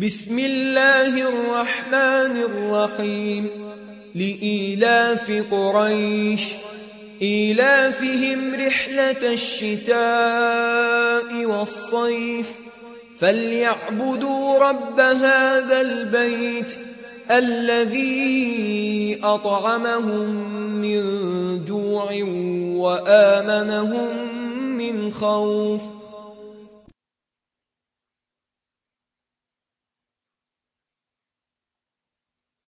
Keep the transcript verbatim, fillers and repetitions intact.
بسم الله الرحمن الرحيم لإيلاف قريش إيلافهم رحلة الشتاء والصيف فليعبدوا رب هذا البيت الذي أطعمهم من جوع وآمنهم من خوف